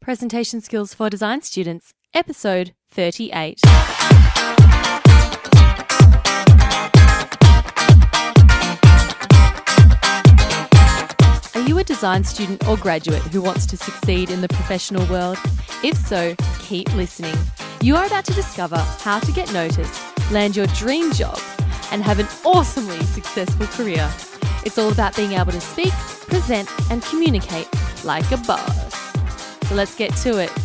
Presentation Skills for Design Students, Episode 38. Are you a design student or graduate who wants to succeed in the professional world? If so, keep listening. You are about to discover how to get noticed, land your dream job, and have an awesomely successful career. It's all about being able to speak, present, and communicate like a boss. So let's get to it.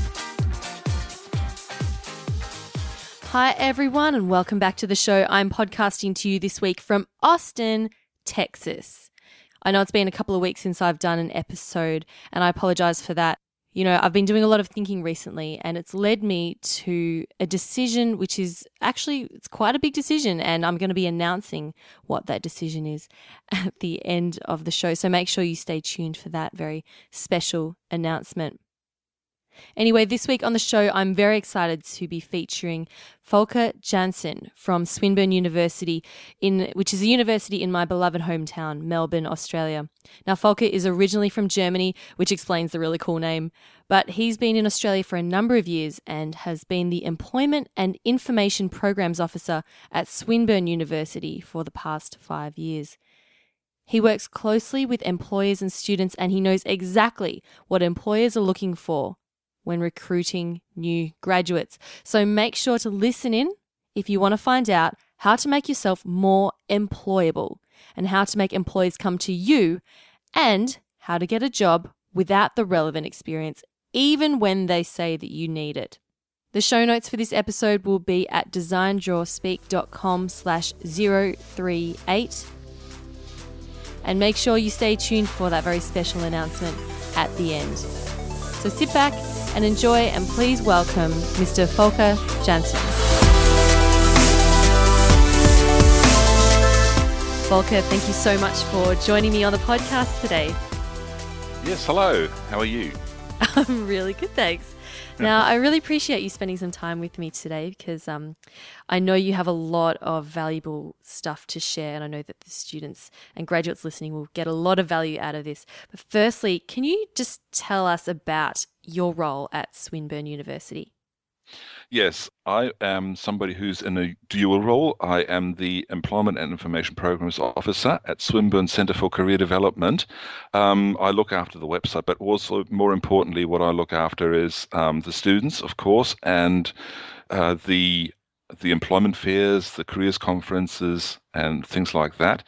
Hi everyone, and welcome back to the show. I'm podcasting to you this week from Austin, Texas. I know it's been a couple of weeks since I've done an episode, and I apologize for that. You know, I've been doing a lot of thinking recently, and it's led me to a decision which is actually, it's quite a big decision, and I'm going to be announcing what that decision is at the end of the show. So make sure you stay tuned for that very special announcement. Anyway, this week on the show, I'm very excited to be featuring Volker Jansen from Swinburne University, which is a university in my beloved hometown, Melbourne, Australia. Now, Volker is originally from Germany, which explains the really cool name, but he's been in Australia for a number of years and has been the Employment and Information Programs Officer at Swinburne University for the past 5 years. He works closely with employers and students, and he knows exactly what employers are looking for when recruiting new graduates. So make sure to listen in if you want to find out how to make yourself more employable and how to make employees come to you and how to get a job without the relevant experience, even when they say that you need it. The show notes for this episode will be at designdrawspeak.com/038. And make sure you stay tuned for that very special announcement at the end. So sit back and enjoy, and please welcome Mr. Volker Jansen. Volker, thank you so much for joining me on the podcast today. Yes, hello. How are you? I'm really good, thanks. Now, I really appreciate you spending some time with me today because I know you have a lot of valuable stuff to share, and I know that the students and graduates listening will get a lot of value out of this. But firstly, can you just tell us about your role at Swinburne University? Yes, I am somebody who's in a dual role. I am the Employment and Information Programs Officer at Swinburne Centre for Career Development. I look after the website, but also more importantly, what I look after is the students, of course, and the employment fairs, the careers conferences, and things like that.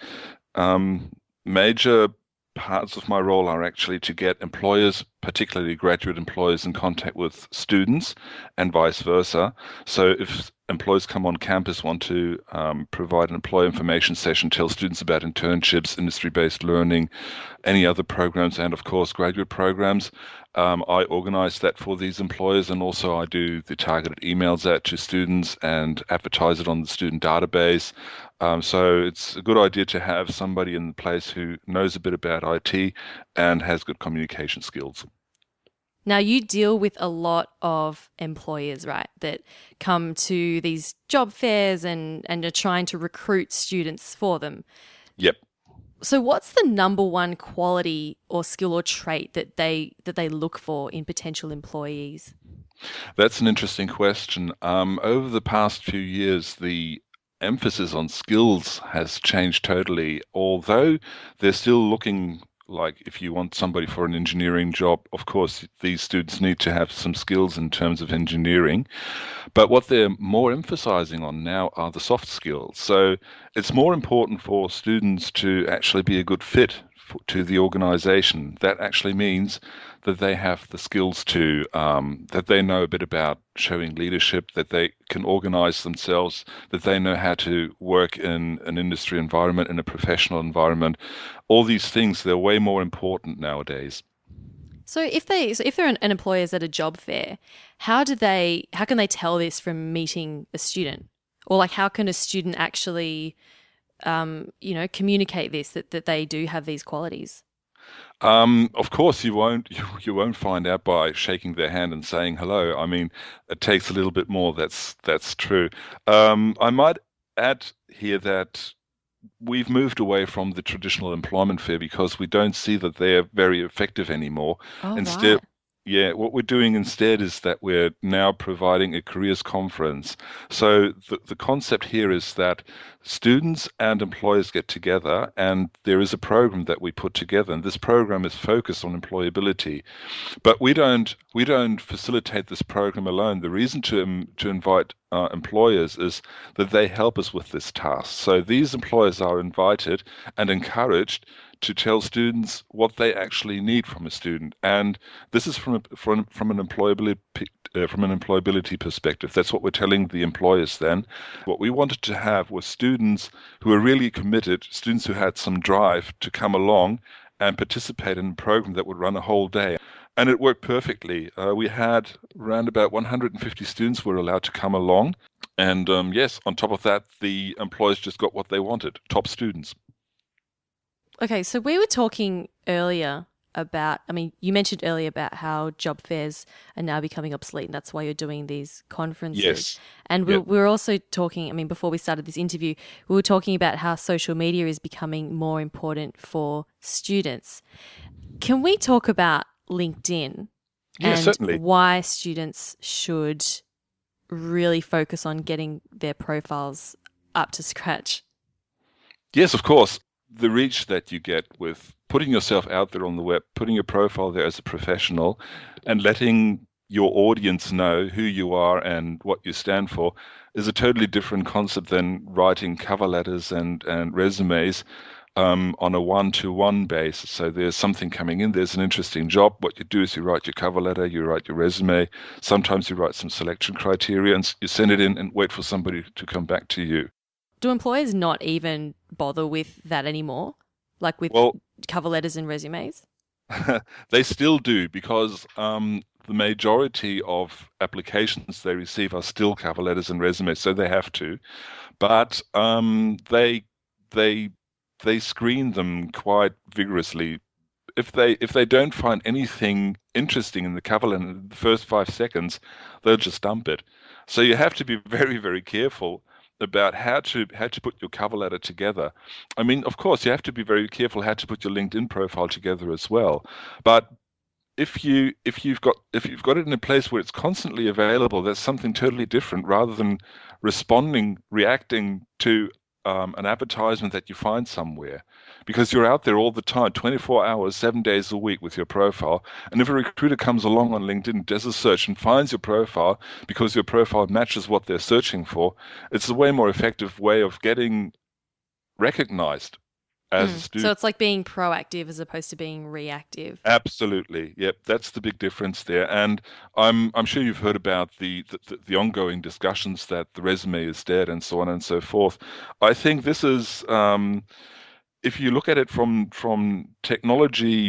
Major parts of my role are actually to get employers, particularly graduate employers, in contact with students and vice versa. So if employers come on campus, want to provide an employer information session, tell students about internships, industry-based learning, any other programs, and of course graduate programs, I organize that for these employers, and also I do the targeted emails out to students and advertise it on the student database. So it's a good idea to have somebody in place who knows a bit about IT and has good communication skills. Now, you deal with a lot of employers, right, that come to these job fairs and are trying to recruit students for them. Yep. So what's the number one quality or skill or trait that they look for in potential employees? That's an interesting question. Over the past few years, the emphasis on skills has changed totally, although they're still looking like if you want somebody for an engineering job, of course, these students need to have some skills in terms of engineering. But what they're more emphasizing on now are the soft skills. So it's more important for students to actually be a good fit to the organization. That actually means that they have the skills to, that they know a bit about showing leadership, that they can organize themselves, that they know how to work in an industry environment, in a professional environment. All these things, they're way more important nowadays. So if they're an employer's at a job fair, how can they tell this from meeting a student? Or like how can a student actually communicate this, that they do have these qualities? Of course, you won't find out by shaking their hand and saying hello. I mean, it takes a little bit more. That's true. I might add here that we've moved away from the traditional employment fair because we don't see that they're very effective anymore. Oh, Instead, right. Yeah, what we're doing instead is that we're now providing a careers conference. So the concept here is that students and employers get together, and there is a program that we put together, and this program is focused on employability. But we don't facilitate this program alone. The reason to invite employers is that they help us with this task. So these employers are invited and encouraged to tell students what they actually need from a student, and this is from an employability perspective. That's what we're telling the employers then. What we wanted to have was students who are really committed, students who had some drive to come along and participate in a program that would run a whole day. And it worked perfectly. We had around about 150 students were allowed to come along. And yes, on top of that, the employers just got what they wanted, top students. Okay, so we were talking earlier about, I mean, you mentioned earlier about how job fairs are now becoming obsolete, and that's why you're doing these conferences. Yes. And Yep. we were also talking, I mean, before we started this interview, we were talking about how social media is becoming more important for students. Can we talk about LinkedIn Yeah, and certainly. why students should really focus on getting their profiles up to scratch? Yes, of course. The reach that you get with putting yourself out there on the web, putting your profile there as a professional, and letting your audience know who you are and what you stand for is a totally different concept than writing cover letters and resumes on a one-to-one basis. So there's something coming in, there's an interesting job. What you do is you write your cover letter, you write your resume, sometimes you write some selection criteria, and you send it in and wait for somebody to come back to you. Do employers not even bother with that anymore? Like with Well, cover letters and resumes? they still do because the majority of applications they receive are still cover letters and resumes, so they have to. But they they screen them quite vigorously. If they don't find anything interesting in the cover letter in the first 5 seconds, they'll just dump it. So you have to be very, very careful about how to put your cover letter together. I mean, of course, you have to be very careful how to put your LinkedIn profile together as well. But if you've got it in a place where it's constantly available, that's something totally different rather than reacting to an advertisement that you find somewhere, because you're out there all the time, 24 hours, 7 days a week with your profile. And if a recruiter comes along on LinkedIn, does a search and finds your profile because your profile matches what they're searching for, it's a way more effective way of getting recognized as a So student. it's like being proactive as opposed to being reactive. Absolutely. Yep, that's the big difference there. And I'm sure you've heard about the ongoing discussions that the resume is dead and so on and so forth. I think this is if you look at it from technology,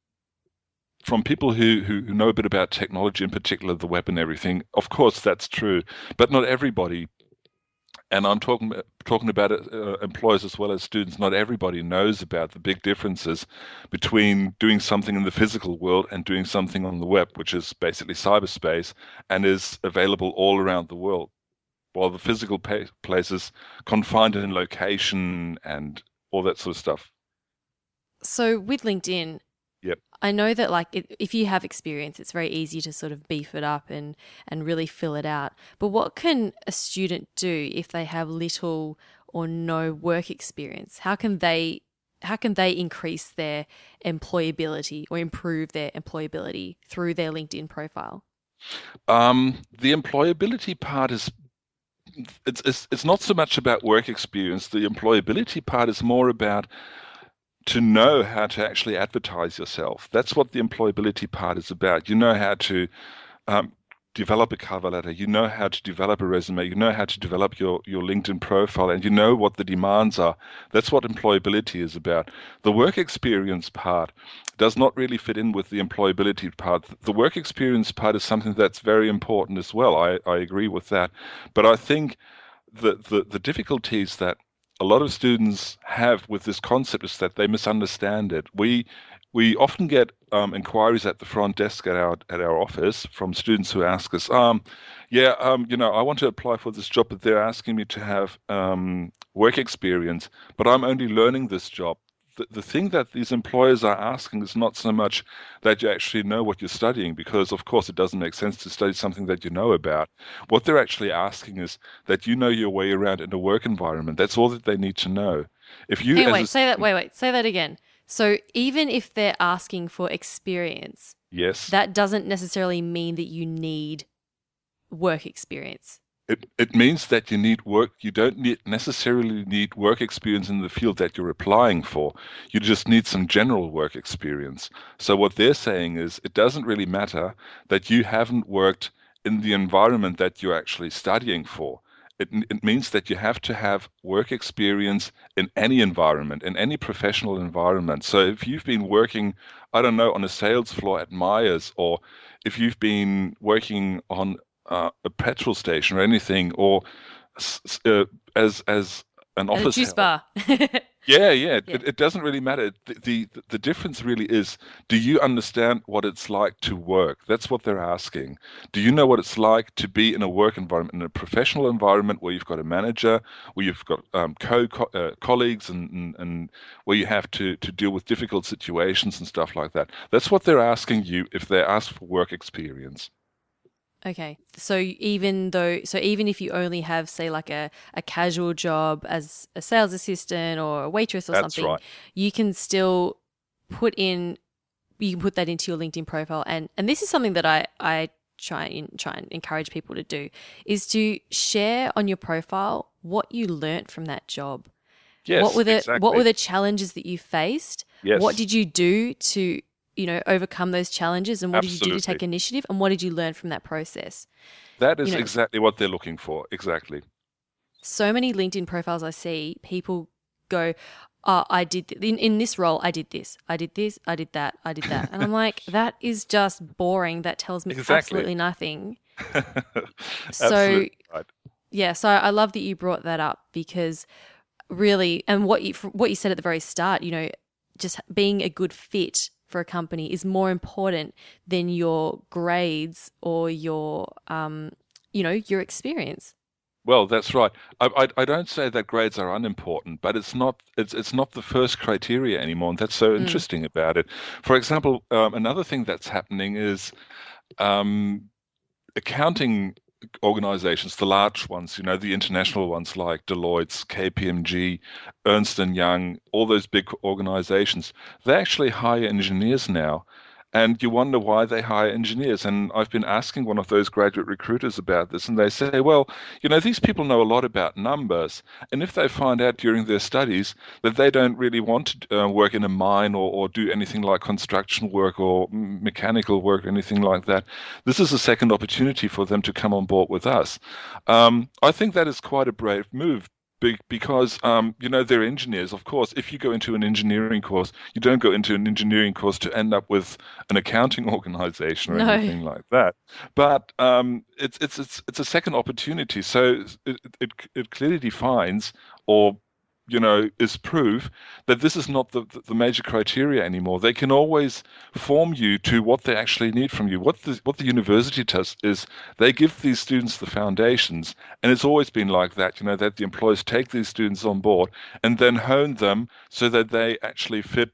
from people who know a bit about technology, in particular the web and everything, of course that's true, but not everybody. And I'm talking about it, employers as well as students. Not everybody knows about the big differences between doing something in the physical world and doing something on the web, which is basically cyberspace and is available all around the world. While the physical place is confined in location and all that sort of stuff. So with LinkedIn, Yep. I know that like if you have experience, it's very easy to sort of beef it up and really fill it out. But what can a student do if they have little or no work experience? How can they increase their employability or improve their employability through their LinkedIn profile? The employability part is it's not so much about work experience. The employability part is more about to know how to actually advertise yourself. That's what the employability part is about. You know how to um, develop a cover letter, you know how to develop a resume, you know how to develop your LinkedIn profile, and you know what the demands are. That's what employability is about. The work experience part does not really fit in with the employability part. The work experience part is something that's very important as well. I agree with that. But I think the difficulties that a lot of students have with this concept is that they misunderstand it. We often get inquiries at the front desk at our office from students who ask us, yeah, I want to apply for this job, but they're asking me to have work experience, but I'm only learning this job. the thing that these employers are asking is not so much that you actually know what you're studying, because of course it doesn't make sense to study something that you know about. What they're actually asking is that you know your way around in a work environment. That's all that they need to know. If you, Hang on, as a wait, say that. student, Wait, say that again. So even if they're asking for experience, yes, that doesn't necessarily mean that you need work experience. it means that you need work. You don't necessarily need work experience in the field that you're applying for. You just need some general work experience. So what they're saying is it doesn't really matter that you haven't worked in the environment that you're actually studying for. It means that you have to have work experience in any environment, in any professional environment. So if you've been working, I don't know, on a sales floor at Myers, or if you've been working on a petrol station or anything, or as an At a office juice help. bar. Yeah, Yeah. it doesn't really matter. The difference really is, do you understand what it's like to work? That's what they're asking. Do you know what it's like to be in a work environment, in a professional environment where you've got a manager, where you've got colleagues, and where you have to deal with difficult situations and stuff like that? That's what they're asking you if they ask for work experience. Okay. So even if you only have, say, like a casual job as a sales assistant or a waitress or That's something, right. you can still put in you can put that into your LinkedIn profile. And this is something that I try and encourage people to do, is to share on your profile what you learnt from that job. What Yes, were exactly. the challenges that you faced? What Yes, did you do to, overcome those challenges, and what did you do to absolutely. take initiative, and what did you learn from that process? That You is know, exactly what they're looking for. Exactly. so many LinkedIn profiles I see, people go, "Oh, I did in this role, I did this. I did this, I did that, I did that." And I'm like, that is just boring. That tells me Exactly. absolutely nothing. So, Absolutely right. yeah, so I love that you brought that up, because really, and what you said at the very start, just being a good fit for a company is more important than your grades or your experience. Well, that's right. I don't say that grades are unimportant, but it's not the first criteria anymore, and that's so Mm. interesting about it. For example, another thing that's happening is um, accounting organizations, the large ones, the international ones like Deloitte's, KPMG, Ernst and Young, all those big organizations, they actually hire engineers now. And you wonder why they hire engineers. And I've been asking one of those graduate recruiters about this, and they say, well, these people know a lot about numbers. And if they find out during their studies that they don't really want to work in a mine, or do anything like construction work or mechanical work or anything like that, this is a second opportunity for them to come on board with us. I think that is quite a brave move. Because they're engineers. Of course, if you go into an engineering course, you don't go into an engineering course to end up with an accounting organization or No. anything like that. But it's a second opportunity. So it clearly defines, or is proof that this is not the major criteria anymore. They can always form you to what they actually need from you. What the university does is they give these students the foundations, and it's always been like that, that the employers take these students on board and then hone them so that they actually fit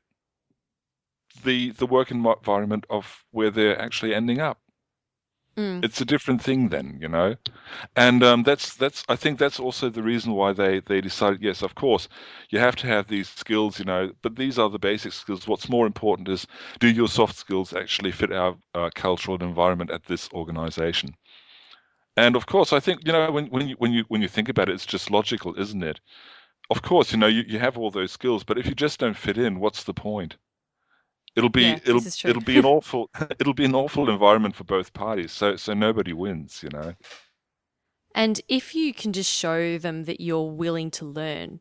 the work environment of where they're actually ending up. Mm. It's a different thing then. And that's I think that's also the reason why they decided, yes, of course, you have to have these skills, but these are the basic skills. What's more important is, do your soft skills actually fit our cultural environment at this organization? And of course, I think, when you think about it, it's just logical, isn't it? Of course, you have all those skills, but if you just don't fit in, what's the point? It'll be Yeah, it'll this is true. it'll be an awful it'll be an awful environment for both parties. So nobody wins. And if you can just show them that you're willing to learn,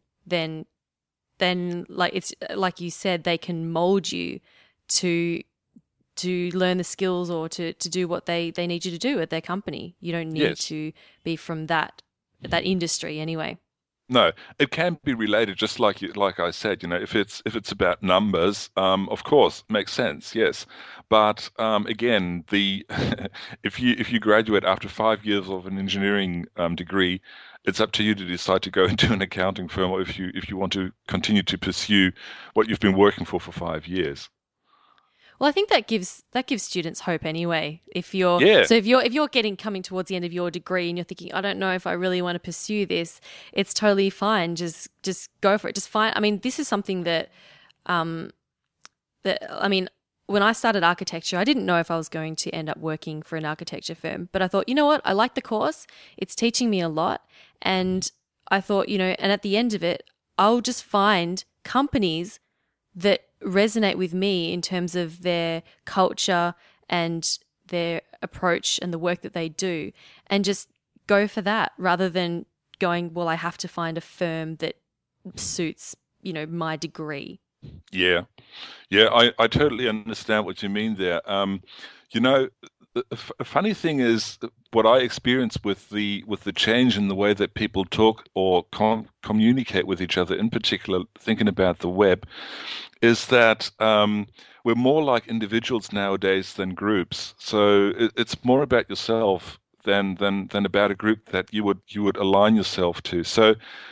then like it's like you said, they can mold you to learn the skills, or to do what they need you to do at their company. You don't need Yes. to be from that industry anyway. No, it can be related, just like I said, if it's about numbers, of course, makes sense, yes. But again, the if you graduate after 5 years of an engineering degree, it's up to you to decide to go into an accounting firm, or if you want to continue to pursue what you've been working for 5 years. Well, I think that gives students hope anyway. If you're Yeah, so if you're getting coming towards the end of your degree and you're thinking, I don't know if I really want to pursue this, it's totally fine. Just go for it. Just find. I mean, this is something um that I mean, when I started architecture, I didn't know if I was going to end up working for an architecture firm, but I thought, you know what, I like the course. It's teaching me a lot, and I thought, and at the end of it, I'll just find companies that resonate with me in terms of their culture and their approach and the work that they do, and just go for that rather than going, well, I have to find a firm that suits, my degree. yeah, yeah. I totally understand what you mean there. You know, a funny thing is what I experience with the change in the way that people talk or communicate with each other, in particular, thinking about the web, is that we're more like individuals nowadays than groups. So it's more about yourself than about a group that you would align yourself to. So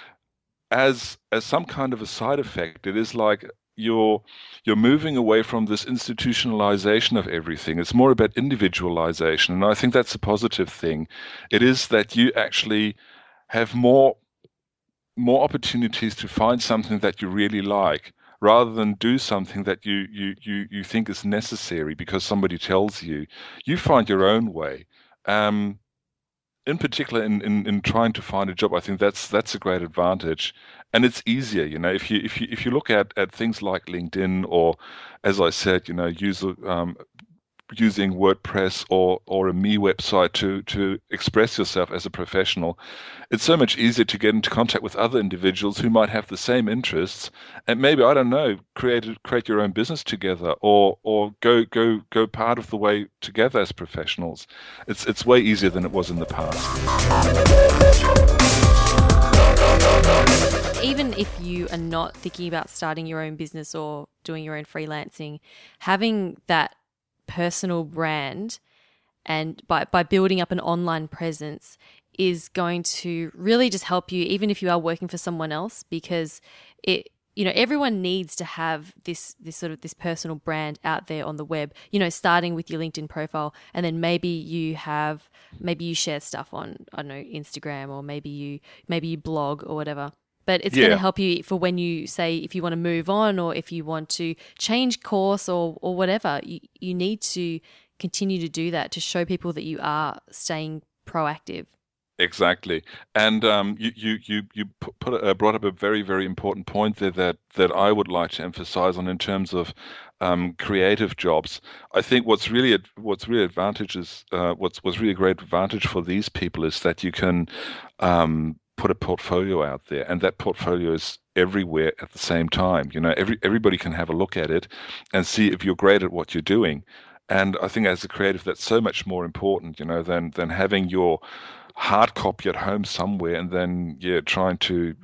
as some kind of a side effect, it is like you're you're moving away from this institutionalization of everything. It's more about individualization, and I think that's a positive thing. It is that you actually have more opportunities to find something that you really like rather than do something that you think is necessary because somebody tells you. You find your own way. Um, in particular, in trying to find a job, I think that's a great advantage, and it's easier. If you look at things like LinkedIn or, as I said, using WordPress or a Me website to express yourself as a professional, it's so much easier to get into contact with other individuals who might have the same interests, and maybe, I don't know, create your own business together, or go part of the way together as professionals. It's way easier than it was in the past. Even if you are not thinking about starting your own business or doing your own freelancing, having that personal brand and by building up an online presence is going to really just help you, even if you are working for someone else, because everyone needs to have this sort of this personal brand out there on the web, starting with your LinkedIn profile, and then maybe you share stuff on, I don't know, Instagram, or maybe you blog or whatever. But it's going to Yeah. help you for when you say, if you want to move on or if you want to change course or whatever, you need to continue to do that to show people that you are staying proactive. Exactly, and brought up a very, very important point there that I would like to emphasize on in terms of creative jobs. I think what's really advantages what's really a great advantage for these people is that you can put a portfolio out there, and that portfolio is everywhere at the same time. Everybody can have a look at it and see if you're great at what you're doing. And I think as a creative, that's so much more important, than having your hard copy at home somewhere and then, yeah, trying to,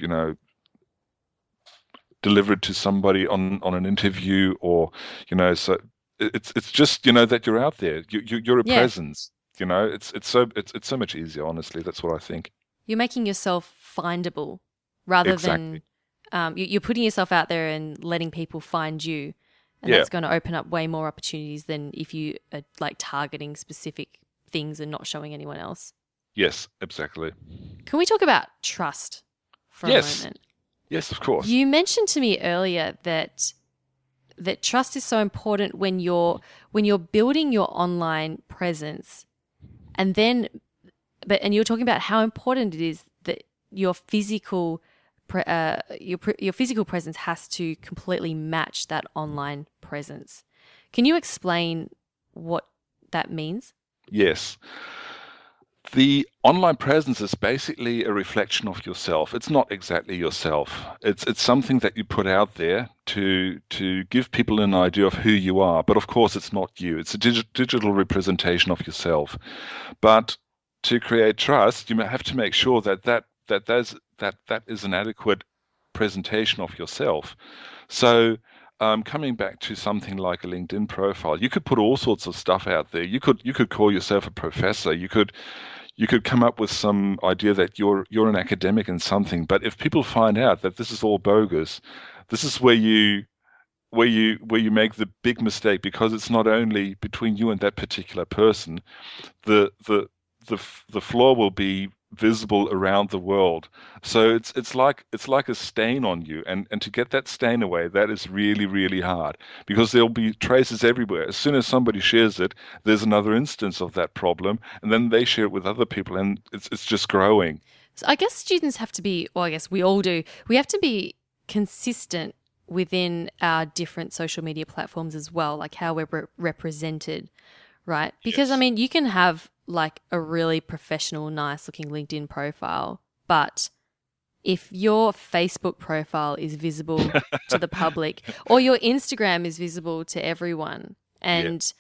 deliver it to somebody on an interview, or, so it's just, that you're out there. You're a Yeah, presence. It's so much easier, honestly. That's what I think. you're making yourself findable rather than Exactly. you're putting yourself out there and letting people find you. And Yeah. that's going to open up way more opportunities than if you are like targeting specific things and not showing anyone else. Yes, exactly. Can we talk about trust for a Yes. moment? Yes, of course. You mentioned to me earlier that trust is so important when you're building your online presence, and then and you're talking about how important it is that your physical your physical presence has to completely match that online presence. Can you explain what that means? Yes. The online presence is basically a reflection of yourself. It's not exactly yourself. It's something that you put out there to give people an idea of who you are. But of course, it's not you. It's a digital representation of yourself. But to create trust, you have to make sure that is an adequate presentation of yourself. So, coming back to something like a LinkedIn profile, you could put all sorts of stuff out there. You could call yourself a professor. you could come up with some idea that you're an academic in something, but if people find out that this is all bogus, this is where you make the big mistake, because it's not only between you and that particular person. The the the the flaw will be visible around the world. So it's like a stain on you, and to get that stain away, that is really, really hard, because there'll be traces everywhere. As soon as somebody shares it, there's another instance of that problem, and then they share it with other people, and it's just growing. So I guess students have to be, well, I guess we all do, we have to be consistent within our different social media platforms as well, like how we're represented, right? Because, I Yes. mean, you can have like a really professional, nice looking LinkedIn profile, but if your Facebook profile is visible to the public or your Instagram is visible to everyone Yeah. and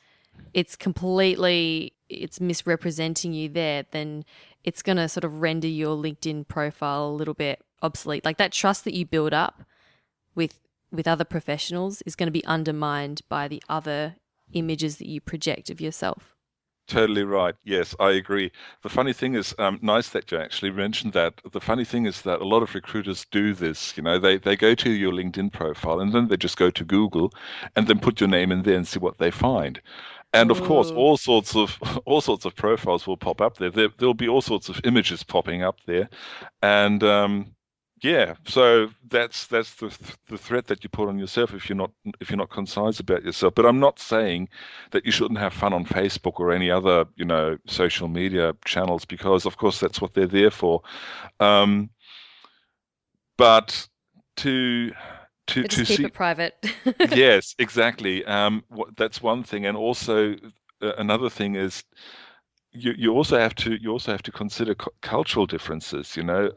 it's misrepresenting you there, then it's going to sort of render your LinkedIn profile a little bit obsolete. Like that trust that you build up with other professionals is going to be undermined by the other images that you project of yourself. Totally right. Yes, I agree. The funny thing is, nice that you actually mentioned that. The funny thing is that a lot of recruiters do this. They go to your LinkedIn profile and then they just go to Google and then put your name in there and see what they find. And of course, Oh, all sorts of profiles will pop up there. There'll be all sorts of images popping up there, and yeah, so that's the threat that you put on yourself if you're not concise about yourself. But I'm not saying that you shouldn't have fun on Facebook or any other, social media channels, because of course that's what they're there for. Um, but to to but to just keep see, it private. yes, exactly. That's one thing, and also another thing is you also have to consider cultural differences.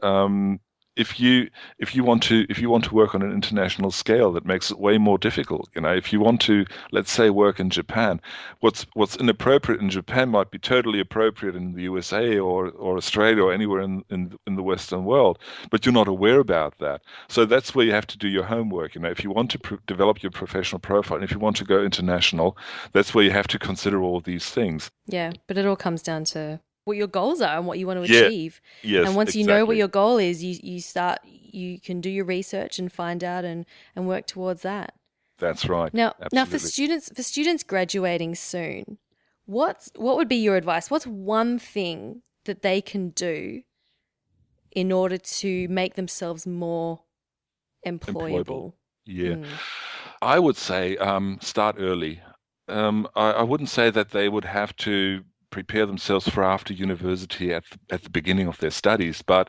If you want to work on an international scale, that makes it way more difficult. If you want to, let's say, work in Japan, what's inappropriate in Japan might be totally appropriate in the USA or Australia or anywhere in the Western world, but you're not aware about that. So that's where you have to do your homework. If you want to develop your professional profile, and if you want to go international, that's where you have to consider all these things. Yeah, but it all comes down to what your goals are and what you want to Yeah, achieve. And yes, once you know what exactly. your goal is, you can do your research and find out and work towards that. That's right. Now Absolutely. for students graduating soon, what would be your advice? What's one thing that they can do in order to make themselves more Employable. employable? Yeah. Mm. I would say start early. I wouldn't say that they would have to prepare themselves for after university at the beginning of their studies, but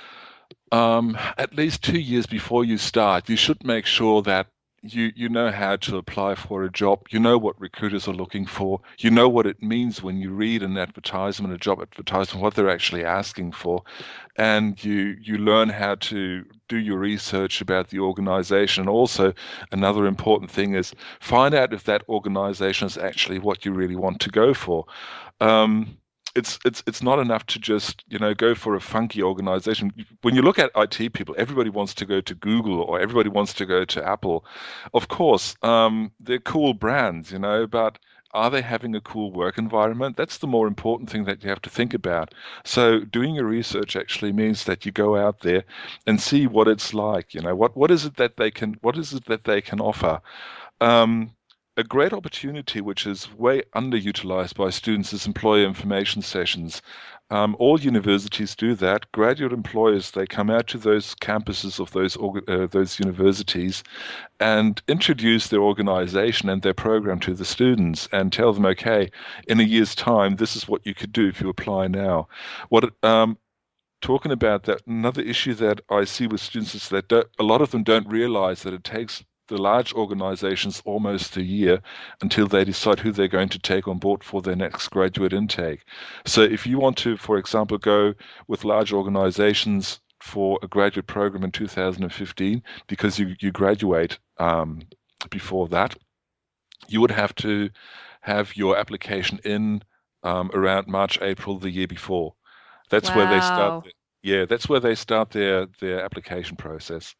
at least 2 years before you start, you should make sure that you know how to apply for a job. You know what recruiters are looking for. You know what it means when you read an advertisement, a job advertisement, what they're actually asking for, and you learn how to do your research about the organization. And also, another important thing is find out if that organization is actually what you really want to go for. Um, it's not enough to just, go for a funky organization. When you look at IT people, everybody wants to go to Google or everybody wants to go to Apple. Of course, they're cool brands, but are they having a cool work environment? That's the more important thing that you have to think about. So doing your research actually means that you go out there and see what it's like. What is it that they can offer. Um, a great opportunity, which is way underutilized by students, is employer information sessions. All universities do that. Graduate employers, they come out to those campuses of those universities and introduce their organization and their program to the students and tell them, okay, in a year's time, this is what you could do if you apply now. What Talking about that, another issue that I see with students is that a lot of them don't realize that it takes the large organizations almost a year until they decide who they're going to take on board for their next graduate intake. So if you want to, for example, go with large organizations for a graduate program in 2015, because you graduate before that, you would have to have your application in around March, April the year before. That's where they start. Wow. Yeah, that's where they start their application process.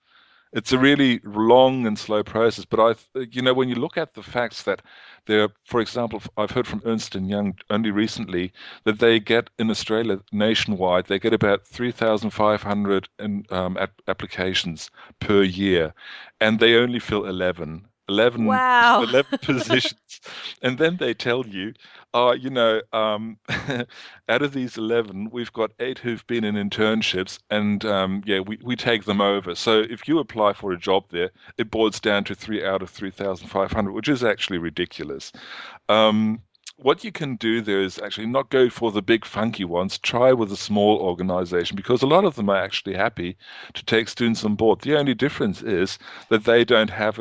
It's a really long and slow process, but when you look at the facts that there, for example, I've heard from Ernst and Young only recently that they get in Australia nationwide, they get about 3,500 applications per year, and they only fill 11. 11, Wow. 11 positions. And then they tell you, out of these 11, we've got eight who've been in internships, and yeah, we take them over. So if you apply for a job there, it boils down to three out of 3,500, which is actually ridiculous. Um, what you can do there is actually not go for the big funky ones. Try with a small organization because a lot of them are actually happy to take students on board. The only difference is that they don't have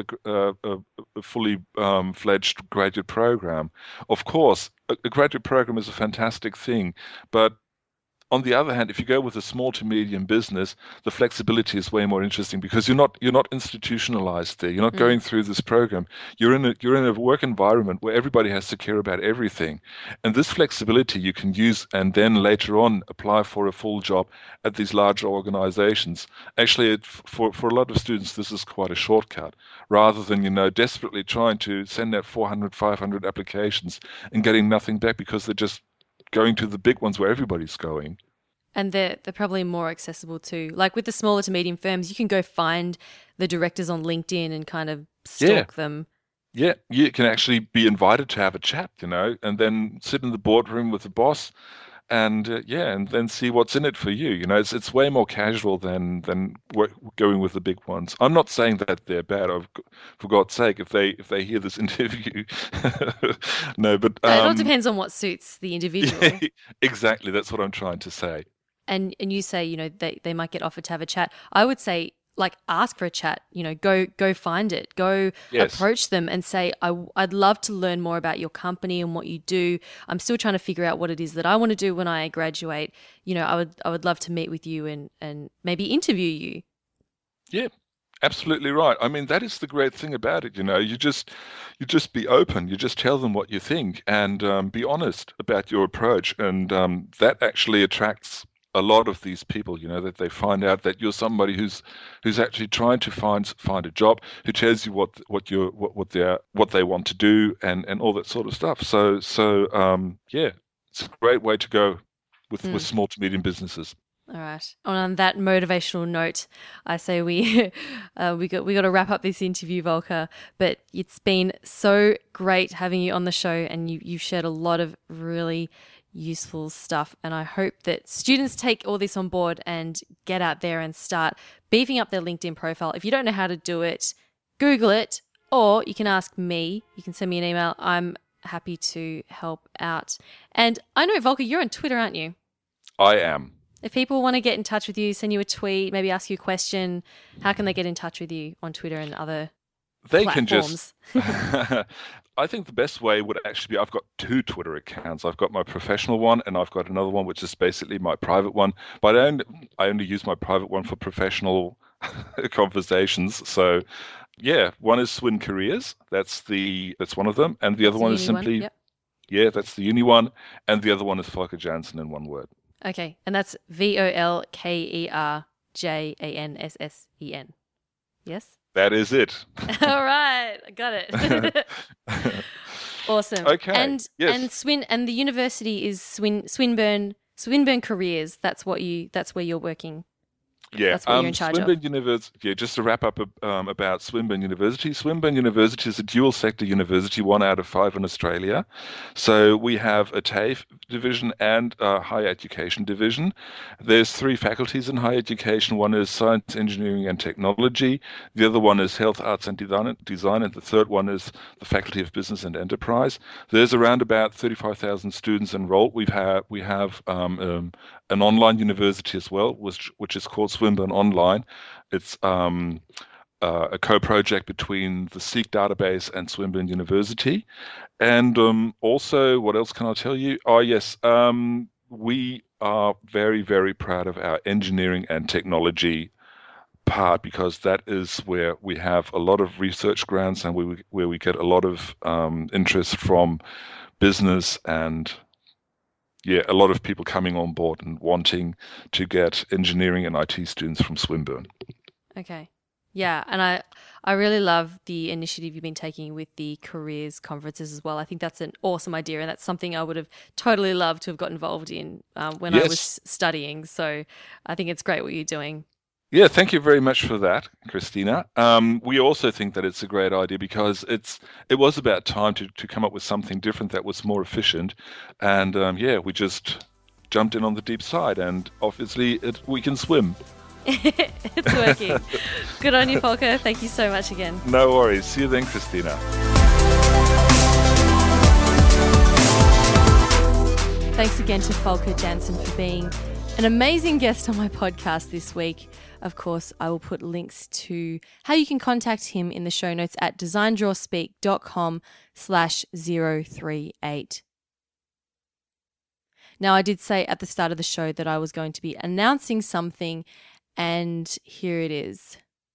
a fully fledged graduate program. Of course, a graduate program is a fantastic thing, but on the other hand, if you go with a small to medium business, the flexibility is way more interesting because you're not institutionalized there. You're not Mm. going through this program. You're in a work environment where everybody has to care about everything. And this flexibility you can use and then later on apply for a full job at these larger organizations. Actually, for a lot of students, this is quite a shortcut rather than, desperately trying to send out 400, 500 applications and getting nothing back because they're just going to the big ones where everybody's going. And they're probably more accessible too. Like with the smaller to medium firms, you can go find the directors on LinkedIn and kind of Yeah, stalk them. yeah, you can actually be invited to have a chat, and then sit in the boardroom with the boss, and yeah, and then see what's in it for you. It's way more casual than going with the big ones. I'm not saying that they're bad. For God's sake, if they hear this interview, no, but No, it all depends on what suits the yeah, individual. exactly. That's what I'm trying to say. And you say, they might get offered to have a chat. I would say like ask for a chat, go find it. Go Yes. approach them and say, I'd love to learn more about your company and what you do. I'm still trying to figure out what it is that I want to do when I graduate. I would love to meet with you and maybe interview you. Yeah, absolutely right. I mean, that is the great thing about it, you just be open, you just tell them what you think and be honest about your approach. And that actually attracts a lot of these people, that they find out that you're somebody who's actually trying to find a job, who tells you what they want to do and all that sort of stuff. So yeah, it's a great way to go with Mm. small to medium businesses. All right. On that motivational note, I say we we got to wrap up this interview, Volker. But it's been so great having you on the show, and you've shared a lot of really useful stuff. And I hope that students take all this on board and get out there and start beefing up their LinkedIn profile. If you don't know how to do it, Google it, or you can ask me. You can send me an email. I'm happy to help out. And I know, Volker, you're on Twitter, aren't you? I am. If people want to get in touch with you, send you a tweet, maybe ask you a question, how can they get in touch with you on Twitter and other They can just. platforms? I think the best way would actually be I've got two Twitter accounts. I've got my professional one and I've got another one which is basically my private one. But I only use my private one for professional conversations. So yeah, one is Swin Careers. That's one of them, and the other That's the one is uni one. simply Yep. yeah, that's the uni one, and the other one is Volker Jansen in one word. Okay. And that's VolkerJanssen. Yes? That is it. All right. I got it. Awesome. Okay. And Yes. Swin and the university is Swinburne Careers. That's where you're working. Yeah, That's what you're in charge of. Swinburne University. Yeah, just to wrap up about Swinburne University. Swinburne University is a dual sector university, one out of five in Australia. So we have a TAFE division and a higher education division. There's three faculties in higher education. One is science, engineering, and technology. The other one is health, arts, and design, and the third one is the faculty of business and enterprise. There's around about 35,000 students enrolled. We have an online university as well, which is called Swinburne Online. It's a co-project between the Seek database and Swinburne University. And also, what else can I tell you? Oh, yes, we are very, very proud of our engineering and technology part because that is where we have a lot of research grants and where we get a lot of interest from business and yeah, a lot of people coming on board and wanting to get engineering and IT students from Swinburne. Okay. Yeah, and I really love the initiative you've been taking with the careers conferences as well. I think that's an awesome idea, and that's something I would have totally loved to have got involved in when I Yes. was studying. So I think it's great what you're doing. Yeah, thank you very much for that, Christina. We also think that it's a great idea because it was about time to come up with something different that was more efficient, and yeah, we just jumped in on the deep side, and obviously we can swim. It's working. Good on you, Volker. Thank you so much again. No worries. See you then, Christina. Thanks again to Volker Jansen for being an amazing guest on my podcast this week. Of course, I will put links to how you can contact him in the show notes at designdrawspeak.com/038. Now, I did say at the start of the show that I was going to be announcing something, and here it is.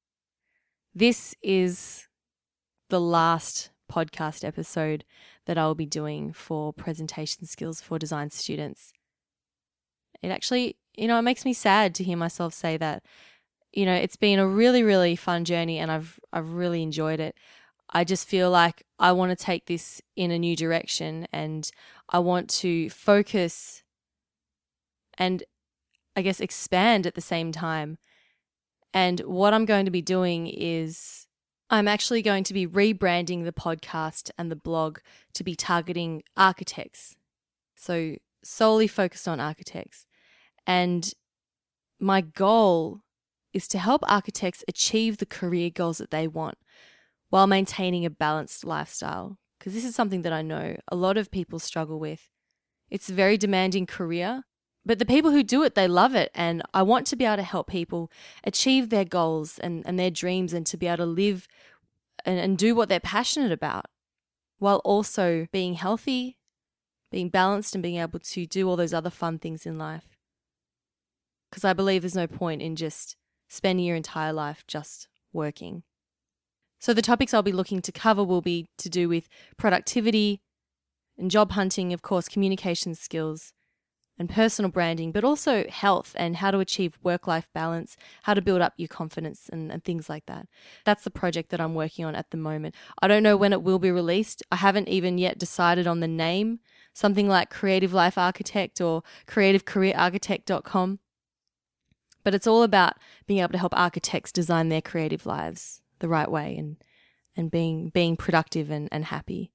This is the last podcast episode that I will be doing for presentation skills for design students. It actually, it makes me sad to hear myself say that. It's been a really, really fun journey, and I've really enjoyed it. I just feel like I want to take this in a new direction, and I want to focus and, I guess, expand at the same time. And what I'm going to be doing is I'm actually going to be rebranding the podcast and the blog to be targeting architects. So solely focused on architects. And my goal is to help architects achieve the career goals that they want while maintaining a balanced lifestyle. Because this is something that I know a lot of people struggle with. It's a very demanding career, but the people who do it, they love it. And I want to be able to help people achieve their goals and their dreams, and to be able to live and do what they're passionate about, while also being healthy, being balanced, and being able to do all those other fun things in life. Because I believe there's no point in just spending your entire life just working. So the topics I'll be looking to cover will be to do with productivity and job hunting, of course, communication skills and personal branding, but also health and how to achieve work-life balance, how to build up your confidence and things like that. That's the project that I'm working on at the moment. I don't know when it will be released. I haven't even yet decided on the name, something like Creative Life Architect or creativecareerarchitect.com. But it's all about being able to help architects design their creative lives the right way and being productive and happy.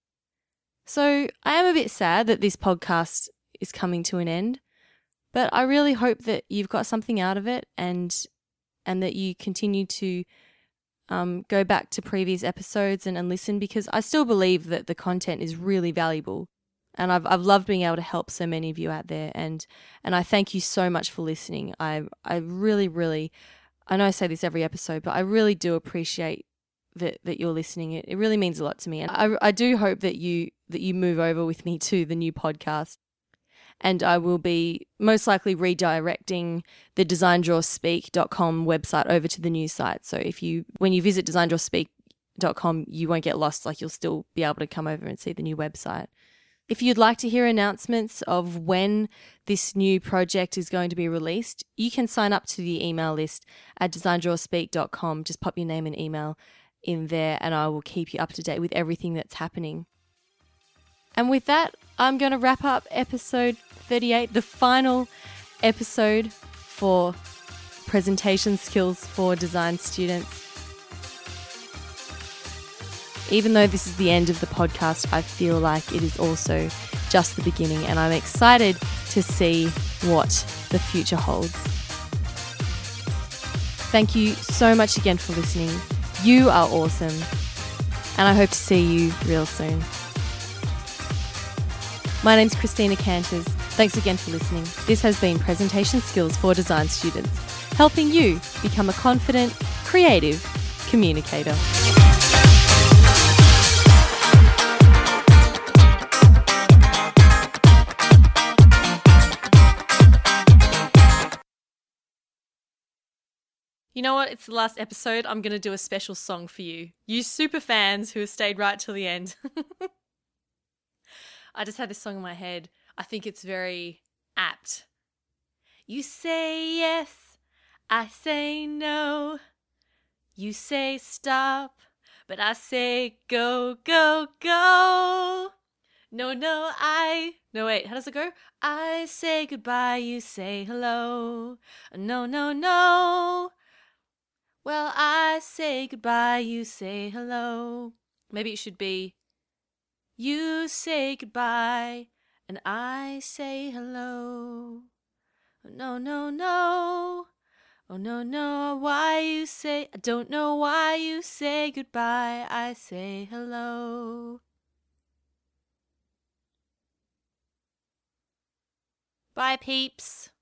So I am a bit sad that this podcast is coming to an end, but I really hope that you've got something out of it and that you continue to go back to previous episodes and listen, because I still believe that the content is really valuable. And I've loved being able to help so many of you out there, and I thank you so much for listening. I really, really, I know I say this every episode, but I really do appreciate that you're listening. It really means a lot to me, and I do hope that you move over with me to the new podcast. And I will be most likely redirecting the designdrawspeak.com website over to the new site. So when you visit designdrawspeak.com, you won't get lost. Like, you'll still be able to come over and see the new website. If you'd like to hear announcements of when this new project is going to be released, you can sign up to the email list at designdrawspeak.com. Just pop your name and email in there, and I will keep you up to date with everything that's happening. And with that, I'm going to wrap up episode 38, the final episode for presentation skills for design students. Even though this is the end of the podcast, I feel like it is also just the beginning, and I'm excited to see what the future holds. Thank you so much again for listening. You are awesome, and I hope to see you real soon. My name's Christina Canters. Thanks again for listening. This has been Presentation Skills for Design Students, helping you become a confident, creative communicator. You know what? It's the last episode. I'm going to do a special song for you. You super fans who have stayed right till the end. I just had this song in my head. I think it's very apt. You say yes, I say no. You say stop, but I say go, go, go. No, no, no, wait, how does it go? I say goodbye, you say hello. No, no, no. Well, I say goodbye, you say hello. Maybe it should be you say goodbye and I say hello. No, no, no. Oh, no, no, why you say, I don't know why you say goodbye, I say hello. Bye, peeps.